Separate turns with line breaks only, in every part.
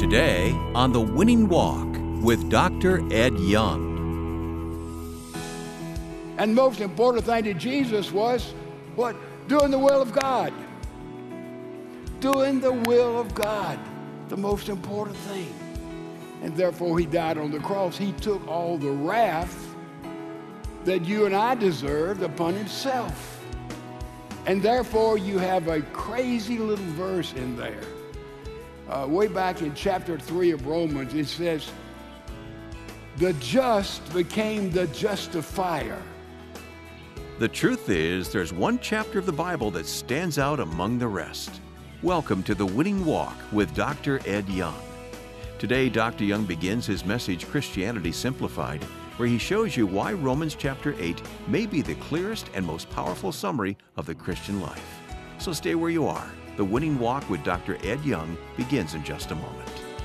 Today on The Winning Walk with Dr. Ed Young.
And the most important thing to Jesus was what? Doing the will of God. Doing the will of God, the most important thing. And therefore he died on the cross. He took all the wrath that you and I deserved upon himself. And therefore you have a crazy little verse in there. Way back in chapter 3 of Romans, it says, the just became the justifier.
The truth is, there's one chapter of the Bible that stands out among the rest. Welcome to The Winning Walk with Dr. Ed Young. Today, Dr. Young begins his message, Christianity Simplified, where he shows you why Romans chapter 8 may be the clearest and most powerful summary of the Christian life. So stay where you are. The Winning Walk with Dr. Ed Young begins in just a moment.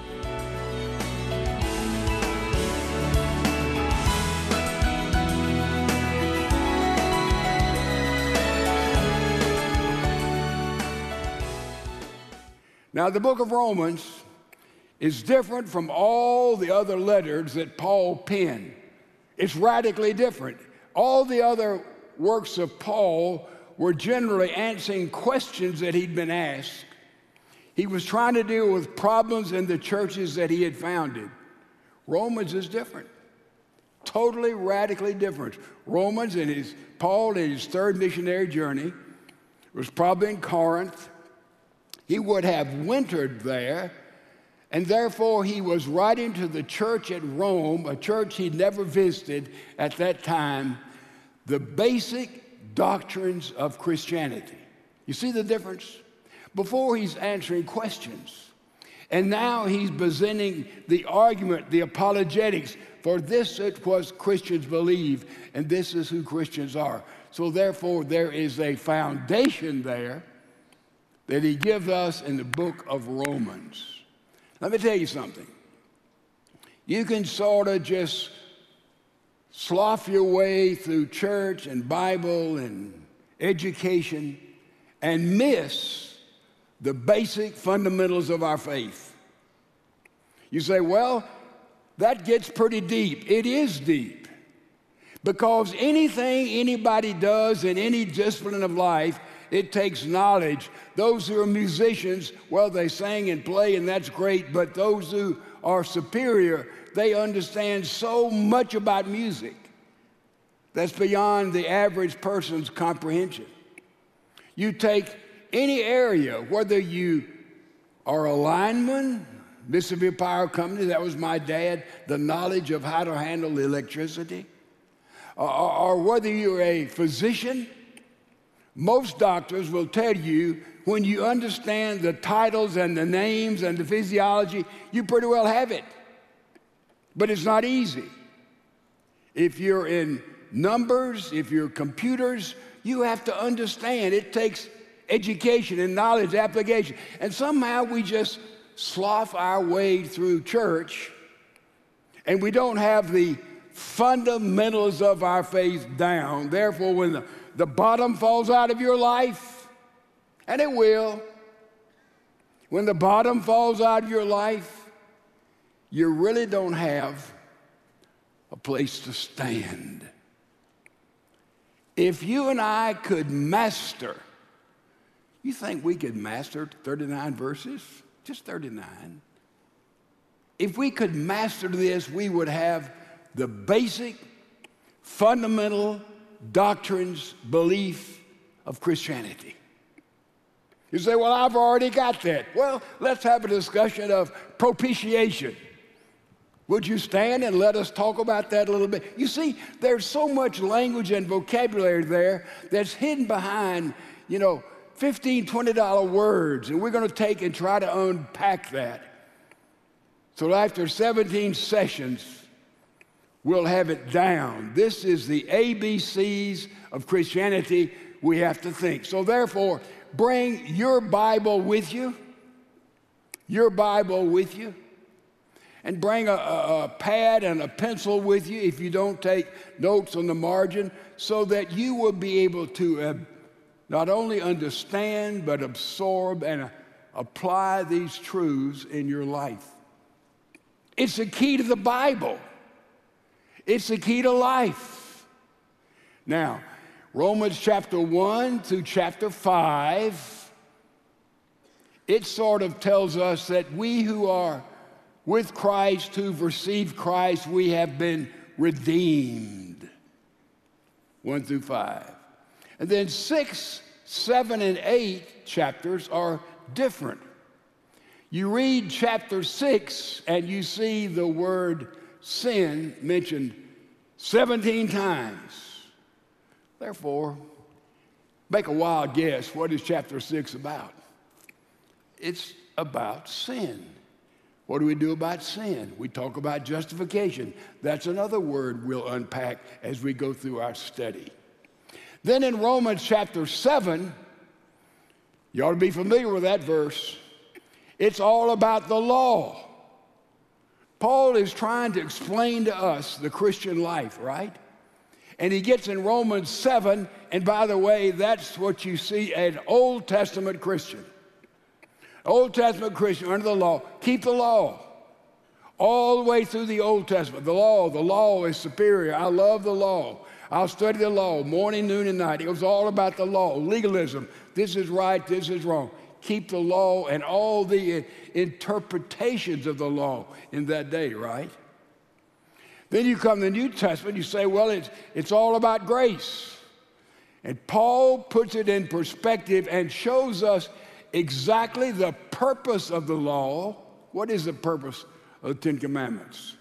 Now, the book of Romans is different from all the other letters that Paul penned. It's radically different. All the other works of Paul were generally answering questions that he'd been asked. He was trying to deal with problems in the churches that he had founded. Romans is different. Totally, radically different. Romans, Paul in his third missionary journey, was probably in Corinth. He would have wintered there, and therefore he was writing to the church at Rome, a church he'd never visited at that time, the basic doctrines of Christianity. You see the difference? Before he's answering questions, and now he's presenting the argument, the apologetics, for this is what Christians believe, and this is who Christians are. So therefore there is a foundation there that he gives us in the book of Romans. Let me tell you something. You can sort of just slough your way through church and Bible and education and miss the basic fundamentals of our faith. You say, well, that gets pretty deep. It is deep. Because anything anybody does in any discipline of life, it takes knowledge. Those who are musicians, well, they sing and play, and that's great, but those who are superior, they understand so much about music that's beyond the average person's comprehension. You take any area, whether you are a lineman, Mississippi Power Company, that was my dad, the knowledge of how to handle the electricity, or whether you're a physician. Most doctors will tell you when you understand the titles and the names and the physiology, you pretty well have it. But it's not easy. If you're in numbers, if you're computers, you have to understand. It takes education and knowledge, application. And somehow we just slough our way through church, and we don't have the fundamentals of our faith down. Therefore, when the bottom falls out of your life, and it will, when the bottom falls out of your life, you really don't have a place to stand. If you and I could master, you think we could master 39 verses? Just 39. If we could master this, we would have the basic, fundamental doctrines, belief of Christianity. You say, well, I've already got that. Well, let's have a discussion of propitiation. Would you stand and let us talk about that a little bit? You see, there's so much language and vocabulary there that's hidden behind, $15, $20 words, and we're going to take and try to unpack that. So after 17 sessions, we'll have it down. This is the ABCs of Christianity we have to think. So therefore, bring your Bible with you, and bring a pad and a pencil with you if you don't take notes on the margin, so that you will be able to not only understand, but absorb and apply these truths in your life. It's the key to the Bible. It's the key to life. Now, Romans chapter 1 through chapter 5, it sort of tells us that we who are with Christ, who've received Christ, we have been redeemed. 1 through 5. And then 6, 7, and 8 chapters are different. You read chapter 6 and you see the word sin mentioned 17 times. Therefore, make a wild guess. What is chapter 6 about? It's about sin. What do we do about sin? We talk about justification. That's another word we'll unpack as we go through our study. Then in Romans chapter 7, you ought to be familiar with that verse. It's all about the law. Paul is trying to explain to us the Christian life, right? And he gets in Romans 7, and by the way, that's what you see an Old Testament Christian. Old Testament Christian under the law, keep the law. All the way through the Old Testament, the law is superior. I love the law. I'll study the law morning, noon, and night. It was all about the law, legalism. This is right, this is wrong. Keep the law and all the interpretations of the law in that day, right? Then you come to the New Testament, you say, well, it's all about grace. And Paul puts it in perspective and shows us exactly the purpose of the law. What is the purpose of the Ten Commandments?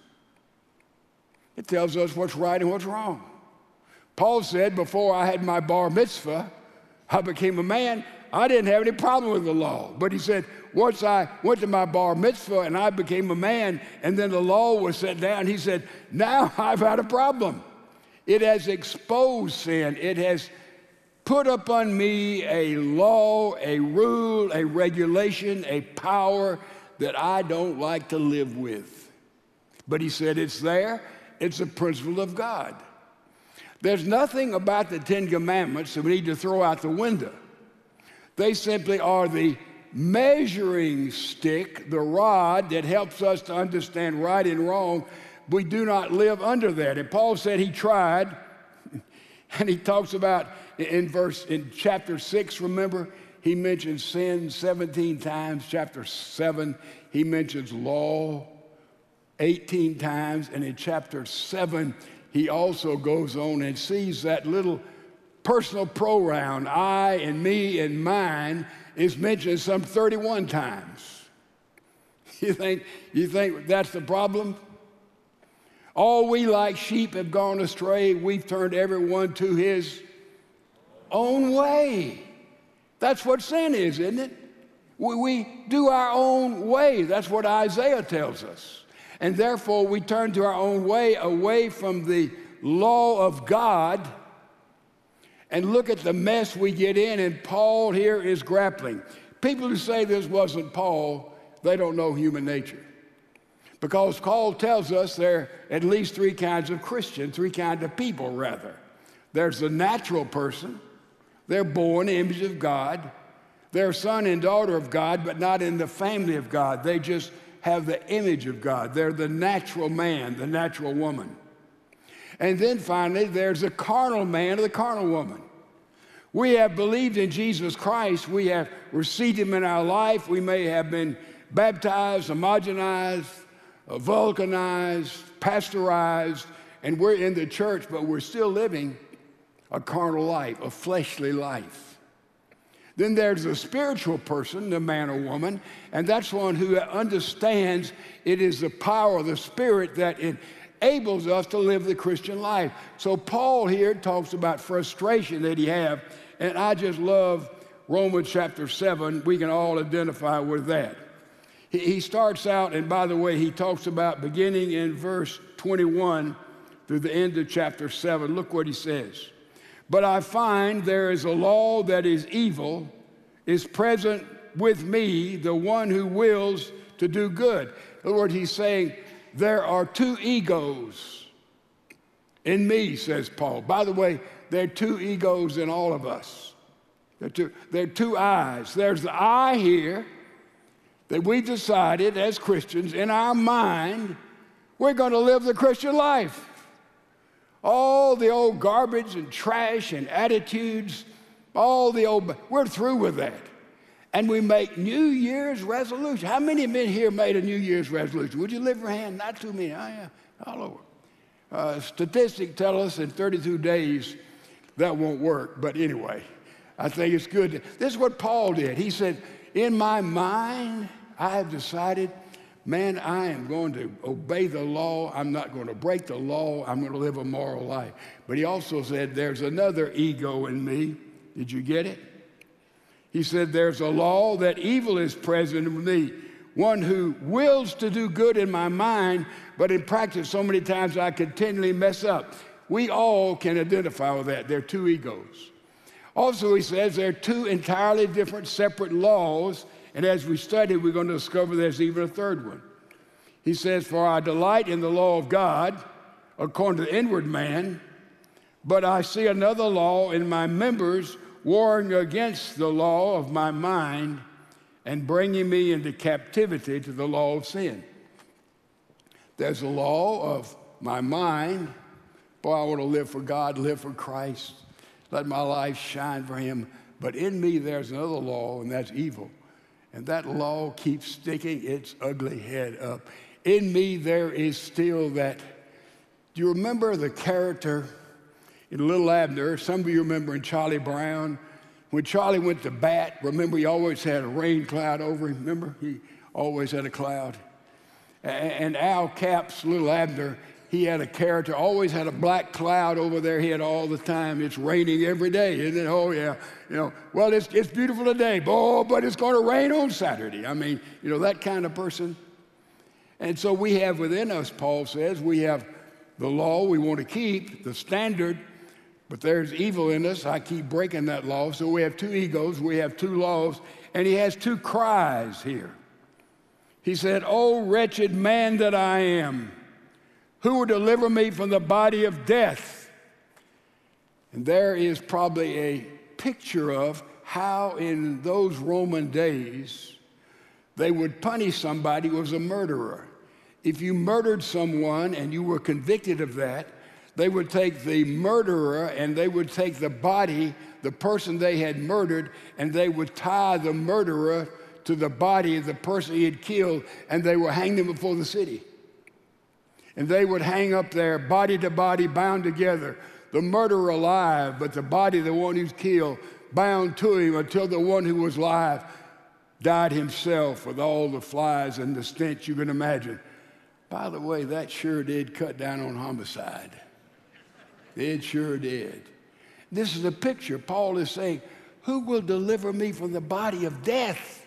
It tells us what's right and what's wrong. Paul said, before I had my bar mitzvah, I became a man. I didn't have any problem with the law. But he said, once I went to my bar mitzvah and I became a man, and then the law was set down, he said, now I've had a problem. It has exposed sin. It has put upon me a law, a rule, a regulation, a power that I don't like to live with. But he said, it's there. It's a principle of God. There's nothing about the Ten Commandments that we need to throw out the window. They simply are the measuring stick, the rod that helps us to understand right and wrong. We do not live under that. And Paul said he tried, and he talks about in chapter 6, remember, he mentions sin 17 times. Chapter 7, he mentions law 18 times. And in chapter 7, he also goes on and sees that little personal pronoun, I and me and mine, is mentioned some 31 times. You think that's the problem? All we like sheep have gone astray. We've turned everyone to his own way. That's what sin is, isn't it? We do our own way. That's what Isaiah tells us. And therefore, we turn to our own way, away from the law of God, and look at the mess we get in, and Paul here is grappling. People who say this wasn't Paul, they don't know human nature. Because Paul tells us there are at least three kinds of Christians, three kinds of people, rather. There's the natural person. They're born in the image of God. They're son and daughter of God, but not in the family of God. They just have the image of God. They're the natural man, the natural woman. And then finally, there's the carnal man or the carnal woman. We have believed in Jesus Christ. We have received him in our life. We may have been baptized, homogenized, vulcanized, pasteurized, and we're in the church, but we're still living a carnal life, a fleshly life. Then there's the spiritual person, the man or woman, and that's one who understands it is the power of the Spirit that enables us to live the Christian life. So Paul here talks about frustration that he have, and I just love Romans chapter 7. We can all identify with that. He starts out, and by the way, he talks about beginning in verse 21 through the end of chapter 7. Look what he says. But I find there is a law that is evil, is present with me, the one who wills to do good. In other words, he's saying, there are two egos in me, says Paul. By the way, there are two egos in all of us. There are two eyes. There's the I here that we decided as Christians in our mind We're going to live the Christian life. All the old garbage and trash and attitudes, we're through with that. And we make New Year's resolutions. How many men here made a New Year's resolution? Would you lift your hand? Not too many. Oh, yeah, all over. Statistics tell us in 32 days that won't work. But anyway, I think it's good. This is what Paul did. He said, in my mind, I have decided, man, I am going to obey the law. I'm not going to break the law. I'm going to live a moral life. But he also said, there's another ego in me. Did you get it? He said, there's a law that evil is present in me, one who wills to do good in my mind, but in practice so many times I continually mess up. We all can identify with that. There are two egos. Also, he says there are two entirely different separate laws, and as we study, we're going to discover there's even a third one. He says, for I delight in the law of God, according to the inward man, but I see another law in my members, warring against the law of my mind and bringing me into captivity to the law of sin. There's a law of my mind. Boy, I want to live for God, live for Christ, let my life shine for Him. But in me, there's another law, and that's evil. And that law keeps sticking its ugly head up. In me, there is still that. Do you remember the character in Little Abner? Some of you remember in Charlie Brown, when Charlie went to bat, remember he always had a rain cloud over him, remember? He always had a cloud. And Al Capps, Little Abner, he had a character, always had a black cloud over their head all the time. It's raining every day, isn't it? Oh, yeah. Well, it's beautiful today, but it's going to rain on Saturday. I mean, that kind of person. And so we have within us, Paul says, we have the law we want to keep, the standard, but there's evil in us. I keep breaking that law. So we have two egos, we have two laws, and he has two cries here. He said, "Oh, wretched man that I am, who will deliver me from the body of death?" And there is probably a picture of how in those Roman days they would punish somebody who was a murderer. If you murdered someone and you were convicted of that, they would take the murderer and they would take the body, the person they had murdered, and they would tie the murderer to the body of the person he had killed, and they would hang them before the city. And they would hang up there, body to body, bound together, the murderer alive, but the body of the one who's killed bound to him until the one who was alive died himself with all the flies and the stench you can imagine. By the way, that sure did cut down on homicide. It sure did. This is a picture. Paul is saying, who will deliver me from the body of death?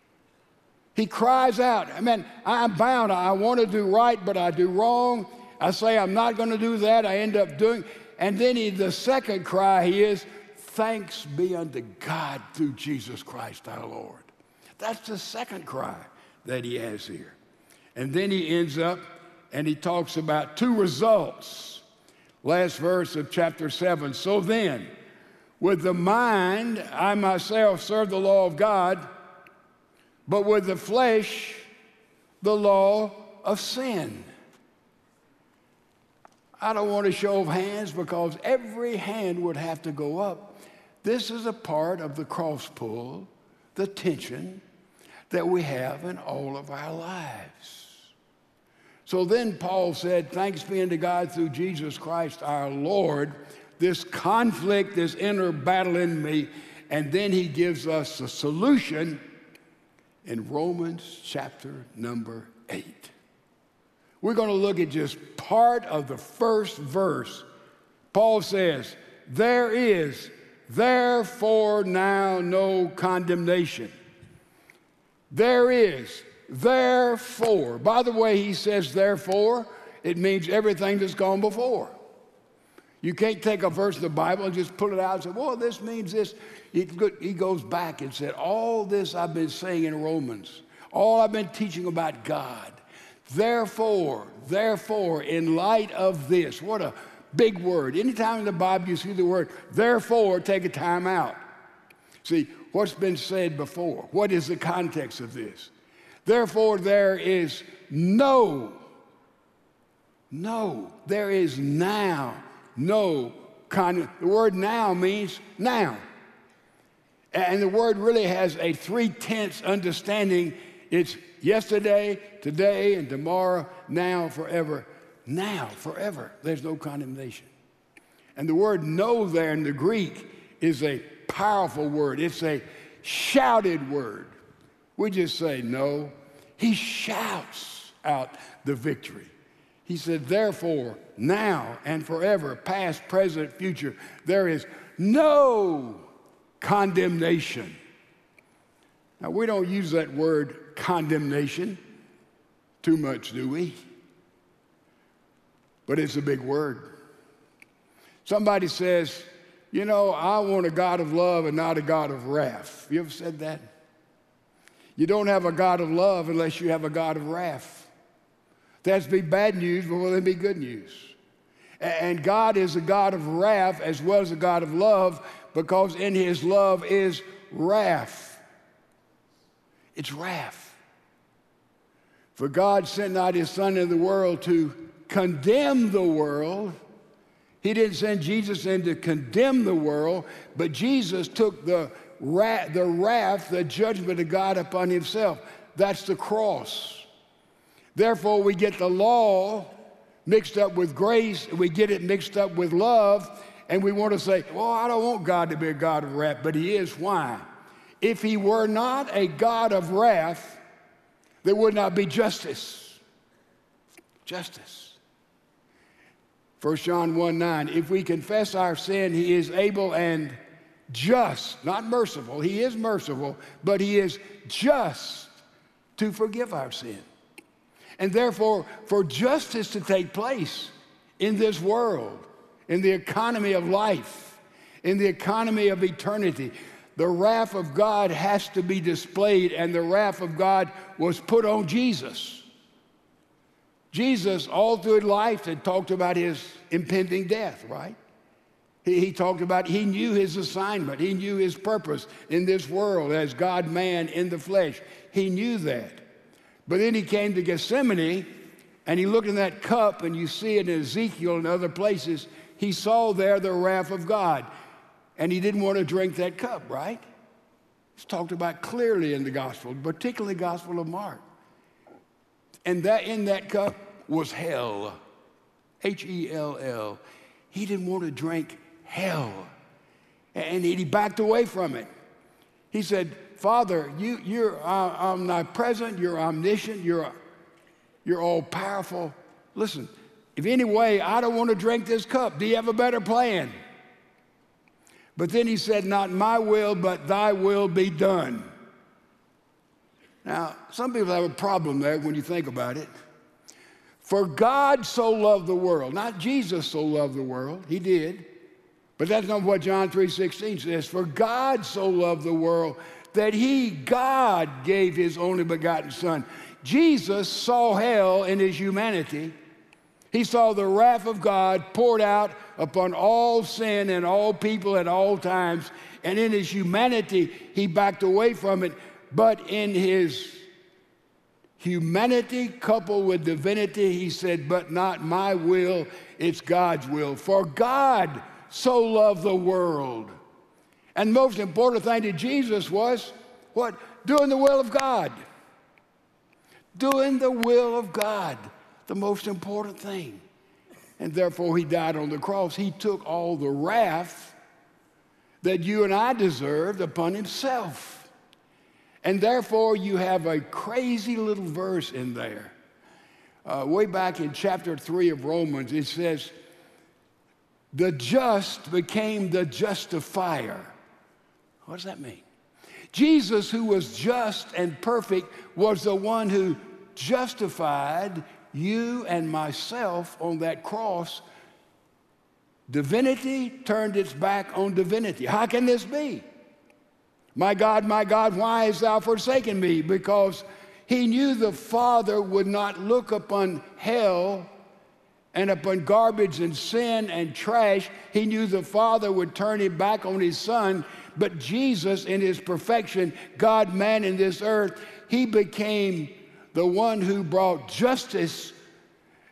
He cries out, I'm bound. I want to do right, but I do wrong. I say I'm not going to do that. I end up doing. And then the second cry is, thanks be unto God through Jesus Christ our Lord. That's the second cry that he has here. And then he ends up and he talks about two results. Last verse of chapter 7. So then, with the mind, I myself serve the law of God, but with the flesh, the law of sin. I don't want to show of hands because every hand would have to go up. This is a part of the cross pull, the tension that we have in all of our lives. So then Paul said, thanks be unto God through Jesus Christ our Lord, this conflict, this inner battle in me, and then he gives us a solution in Romans chapter number 8. We're going to look at just part of the first verse. Paul says, there is therefore now no condemnation. There is therefore. By the way, he says therefore, it means everything that's gone before. You can't take a verse of the Bible and just pull it out and say, well, this means this. He goes back and said, all this I've been saying in Romans, all I've been teaching about God. Therefore, in light of this, what a big word. Anytime in the Bible you see the word therefore, take a time out. See, what's been said before? What is the context of this? Therefore, there is no No, there is now no the word now means now. And the word really has a 3/10 understanding. It's yesterday, today, and tomorrow, now, forever. Now, forever. There's no condemnation. And the word no there in the Greek is a powerful word. It's a shouted word. We just say no. He shouts out the victory. He said, therefore, now and forever, past, present, future, there is no condemnation. Now, we don't use that word condemnation too much, do we? But it's a big word. Somebody says, you know, I want a God of love and not a God of wrath. You ever said that? You don't have a God of love unless you have a God of wrath. That's be bad news, but will it be good news? And God is a God of wrath as well as a God of love, because in his love is wrath. It's wrath. For God sent not his Son into the world to condemn the world. He didn't send Jesus in to condemn the world, but Jesus took the wrath, the judgment of God upon himself. That's the cross. Therefore, we get the law mixed up with grace, and we get it mixed up with love, and we want to say, well, I don't want God to be a God of wrath, but he is. Why? If he were not a God of wrath, there would not be justice. Justice. 1 John 1:9, if we confess our sin, he is able and just, not merciful. He is merciful, but he is just to forgive our sin. And therefore, for justice to take place in this world, in the economy of life, in the economy of eternity, the wrath of God has to be displayed, and the wrath of God was put on Jesus. Jesus, all through life, had talked about his impending death, right? He talked about, he knew his assignment. He knew his purpose in this world as God-man in the flesh. He knew that. But then he came to Gethsemane, and he looked in that cup, and you see it in Ezekiel and other places. He saw there the wrath of God, and he didn't want to drink that cup, right? It's talked about clearly in the gospel, particularly the Gospel of Mark. And that in that cup was hell, H-E-L-L. He didn't want to drink hell, and he backed away from it. He said, Father, you're omnipresent, you're omniscient, you're all-powerful. Listen, if any way I don't want to drink this cup, do you have a better plan? But then he said, not my will, but thy will be done. Now, some people have a problem there when you think about it. For God so loved the world, not Jesus so loved the world, he did. But that's not what John 3:16 says. For God so loved the world that God gave his only begotten Son. Jesus saw hell in his humanity. He saw the wrath of God poured out upon all sin and all people at all times. And in his humanity, he backed away from it. But in his humanity coupled with divinity, he said, but not my will, it's God's will. For God so loved the world. And the most important thing to Jesus was what? Doing the will of God. Doing the will of God, the most important thing. And therefore, he died on the cross. He took all the wrath that you and I deserved upon himself. And therefore, you have a crazy little verse in there. Way back in chapter 3 of Romans, it says, the just became the justifier. What does that mean? Jesus, who was just and perfect, was the one who justified you and myself on that cross. Divinity turned its back on divinity. How can this be? My God, why hast thou forsaken me? Because he knew the Father would not look upon hell and upon garbage and sin and trash. He knew the Father would turn him back on his Son. But Jesus, in his perfection, God, man in this earth, he became the one who brought justice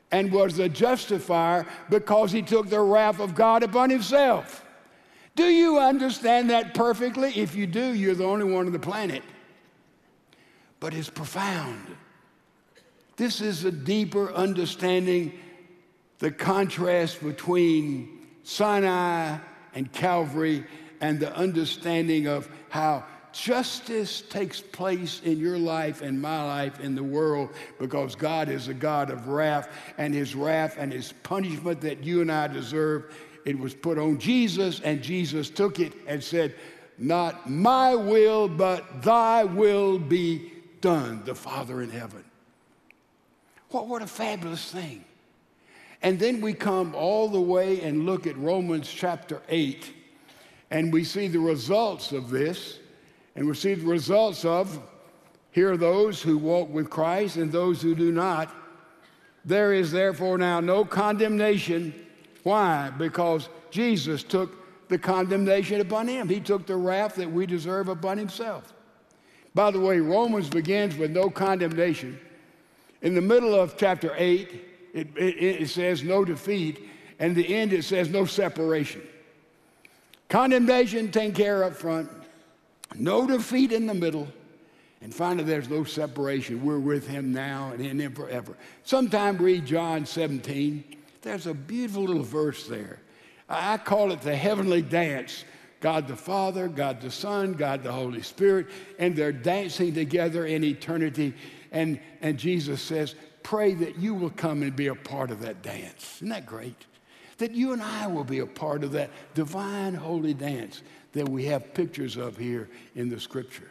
and was the justifier because he took the wrath of God upon himself. Do you understand that perfectly? If you do, you're the only one on the planet. But it's profound. This is a deeper understanding, the contrast between Sinai and Calvary, and the understanding of how justice takes place in your life and my life in the world, because God is a God of wrath, and his punishment that you and I deserve, it was put on Jesus, and Jesus took it and said, "Not my will, but thy will be done," the Father in heaven. What a fabulous thing. And then we come all the way and look at Romans chapter 8, and we see the results of this. And we see the results of, here are those who walk with Christ and those who do not. There is therefore now no condemnation. Why? Because Jesus took the condemnation upon him. He took the wrath that we deserve upon himself. By the way, Romans begins with no condemnation. In the middle of chapter 8, it says no defeat, and the end it says no separation. Condemnation taken care of up front. No defeat in the middle, and finally there's no separation. We're with him now and in him forever. Sometime read John 17. There's a beautiful little verse there. I call it the heavenly dance. God the Father, God the Son, God the Holy Spirit, and they're dancing together in eternity. And Jesus says, pray that you will come and be a part of that dance. Isn't that great? That you and I will be a part of that divine holy dance that we have pictures of here in the scripture.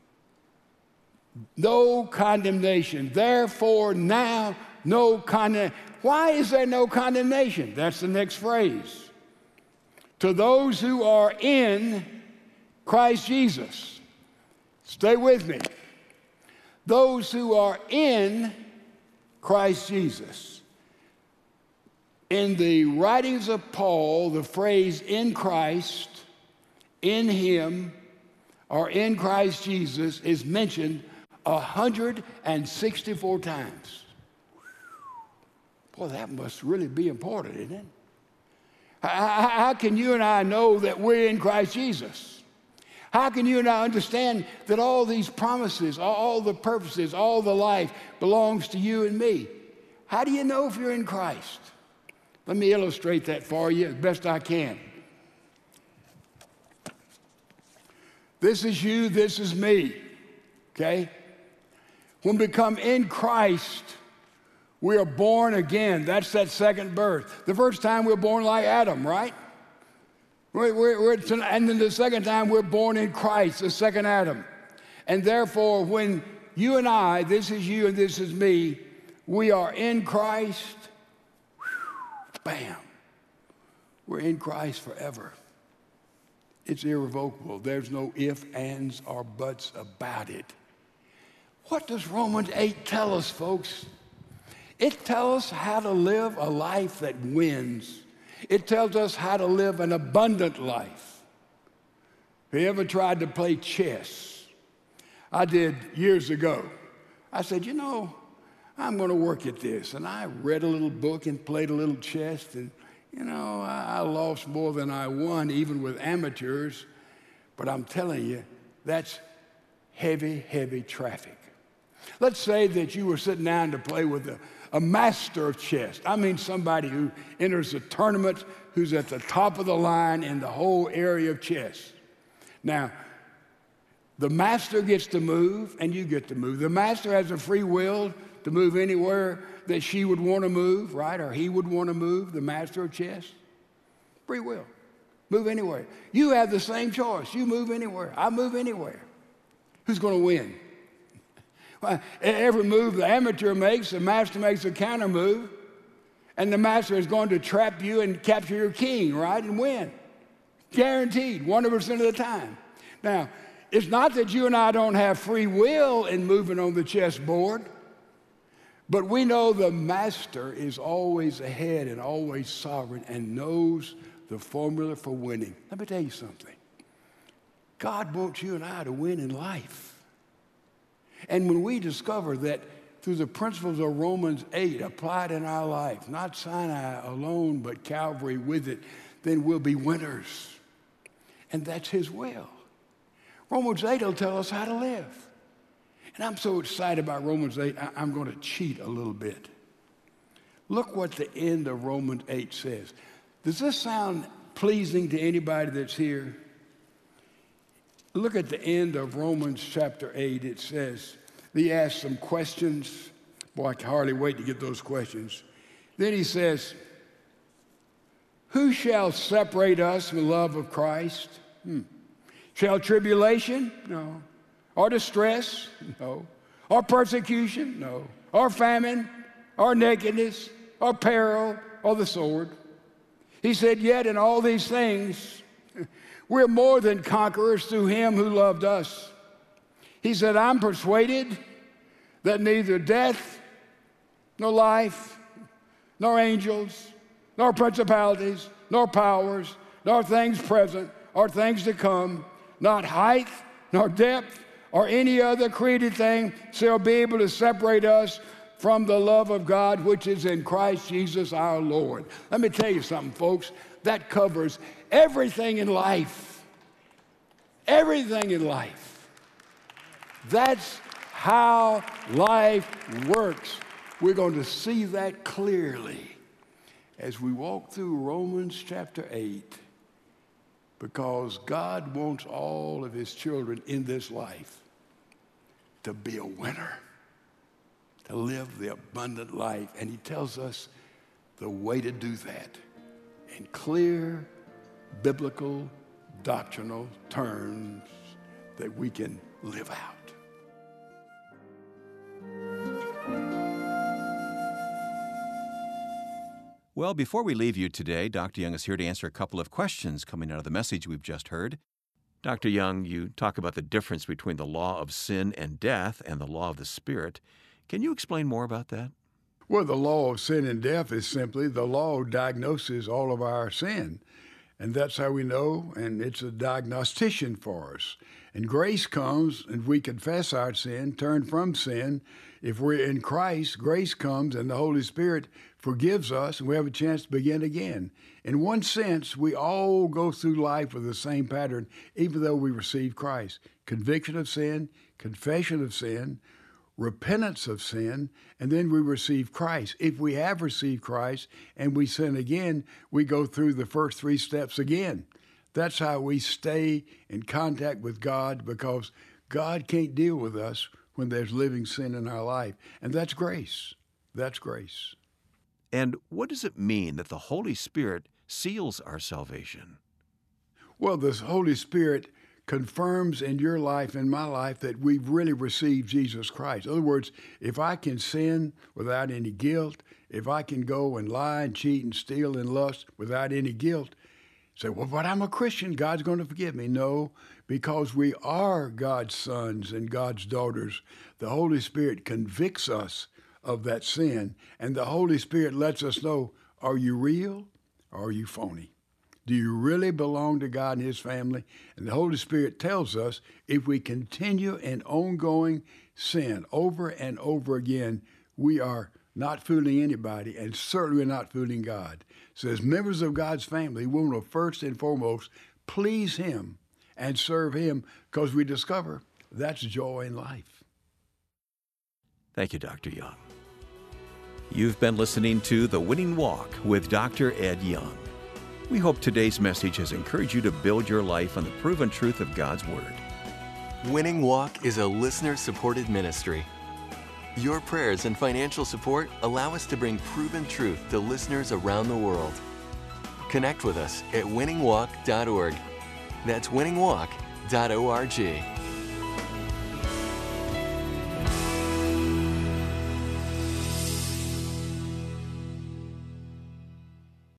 No condemnation. Therefore, now, no condemnation. Why is there no condemnation? That's the next phrase. To those who are in Christ Jesus. Stay with me. Those who are in Christ Jesus. In the writings of Paul, the phrase in Christ, in him, or in Christ Jesus is mentioned 164 times. Boy, that must really be important, isn't it? How can you and I know that we're in Christ Jesus? How can you and I understand that all these promises, all the purposes, all the life belongs to you and me? How do you know if you're in Christ? Let me illustrate that for you as best I can. This is you, this is me, okay? When we come in Christ, we are born again. That's that second birth. The first time we're born like Adam, right? And then the second time we're born in Christ, the second Adam. And therefore, when you and I, this is you and this is me, we are in Christ, bam, we're in Christ forever. It's irrevocable. There's no ifs, ands, or buts about it. What does Romans 8 tell us, folks? It tells us how to live a life that wins. It tells us how to live an abundant life. Have you ever tried to play chess? I did years ago. I said, you know, I'm going to work at this. And I read a little book and played a little chess, and you know, I lost more than I won, even with amateurs. But I'm telling you, that's heavy, heavy traffic. Let's say that you were sitting down to play with a master of chess. I mean somebody who enters a tournament, who's at the top of the line in the whole area of chess. Now, the master gets to move, and you get to move. The master has a free will to move anywhere that she would want to move, right? Or he would want to move, the master of chess. Free will. Move anywhere. You have the same choice. You move anywhere. I move anywhere. Who's going to win? Well, every move the amateur makes, the master makes a counter move, and the master is going to trap you and capture your king, right? And win. Guaranteed, 100% of the time. Now, it's not that you and I don't have free will in moving on the chessboard. But we know the master is always ahead and always sovereign and knows the formula for winning. Let me tell you something. God wants you and I to win in life. And when we discover that through the principles of Romans 8 applied in our life, not Sinai alone, but Calvary with it, then we'll be winners. And that's his will. Romans 8 will tell us how to live. And I'm so excited about Romans 8, I'm going to cheat a little bit. Look what the end of Romans 8 says. Does this sound pleasing to anybody that's here? Look at the end of Romans chapter 8. It says, he asks some questions. Boy, I can hardly wait to get those questions. Then he says, who shall separate us from the love of Christ? Shall tribulation? No. Or distress? No. Or persecution? No. Or famine? Or nakedness? Or peril? Or the sword? He said, yet in all these things, we're more than conquerors through him who loved us. He said, I'm persuaded that neither death, nor life, nor angels, nor principalities, nor powers, nor things present, or things to come, not height, nor depth, or any other created thing shall be able to separate us from the love of God which is in Christ Jesus our Lord. Let me tell you something, folks. That covers everything in life. Everything in life. That's how life works. We're going to see that clearly as we walk through Romans chapter 8, because God wants all of his children in this life to be a winner, to live the abundant life. And he tells us the way to do that in clear, biblical, doctrinal terms that we can live out.
Well, before we leave you today, Dr. Young is here to answer a couple of questions coming out of the message we've just heard. Dr. Young, you talk about the difference between the law of sin and death and the law of the Spirit. Can you explain more about that?
Well, the law of sin and death is simply the law diagnoses all of our sin. And that's how we know, and it's a diagnostician for us. And grace comes, and we confess our sin, turn from sin. If we're in Christ, grace comes, and the Holy Spirit forgives us, and we have a chance to begin again. In one sense, we all go through life with the same pattern, even though we receive Christ. Conviction of sin, confession of sin, repentance of sin, and then we receive Christ. If we have received Christ and we sin again, we go through the first three steps again. That's how we stay in contact with God, because God can't deal with us when there's living sin in our life. And that's grace. That's grace.
And what does it mean that the Holy Spirit seals our salvation?
Well, the Holy Spirit confirms in your life and my life that we've really received Jesus Christ. In other words, if I can sin without any guilt, if I can go and lie and cheat and steal and lust without any guilt, say, well, but I'm a Christian, God's going to forgive me. No, because we are God's sons and God's daughters. The Holy Spirit convicts us of that sin, and the Holy Spirit lets us know, are you real or are you phony? Do you really belong to God and his family? And the Holy Spirit tells us if we continue in ongoing sin over and over again, we are not fooling anybody, and certainly not fooling God. So as members of God's family, we want to first and foremost please him and serve him, because we discover that's joy in life.
Thank you, Dr. Young. You've been listening to The Winning Walk with Dr. Ed Young. We hope today's message has encouraged you to build your life on the proven truth of God's Word.
Winning Walk is a listener-supported ministry. Your prayers and financial support allow us to bring proven truth to listeners around the world. Connect with us at winningwalk.org. That's winningwalk.org.